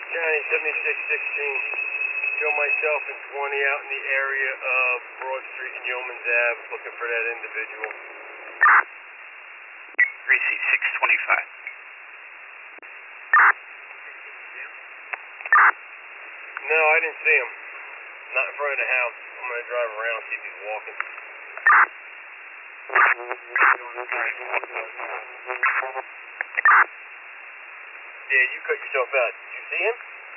County 7616. Show myself and 20 out in the area of Broad Street and Yeomans Ave, looking for that individual. Receipt 625. No, I didn't see him. Not in front of the house. I'm going to drive around, see if he's walking. Yeah, you cut yourself out. Did you see him?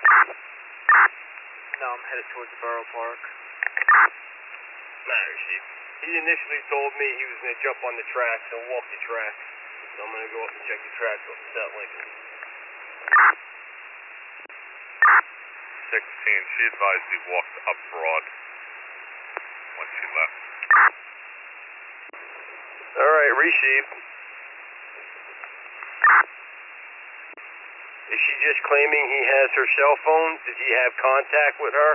No, I'm headed towards the Borough Park. Matter, Chief. He initially told me he was going to jump on the tracks and walk the tracks. So I'm going to go up and check the tracks off South Lincoln. 16, she advised he walked up Broad when she left. Alright, receive. Is she just claiming he has her cell phone? Did he have contact with her?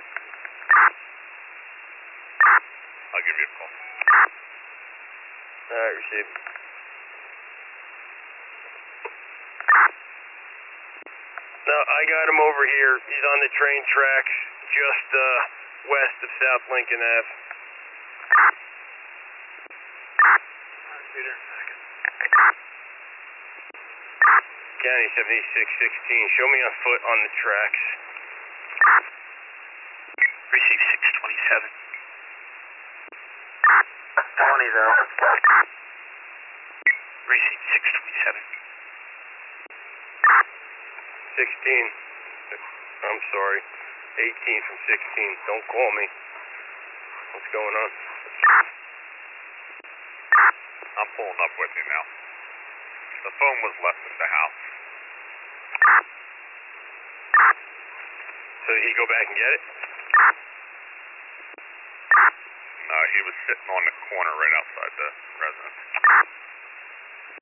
I'll give you a call. Alright, receive. No, I got him over here. He's on the train tracks just west of South Lincoln Ave. I'll see you there in a second. County 7616. Show me on foot on the tracks. Receipt 627. 20 though. Receipt 627. 16. I'm sorry. 18 from 16. Don't call me. What's going on? I'm pulling up with you now. The phone was left at the house. So did he go back and get it? He was sitting on the corner right outside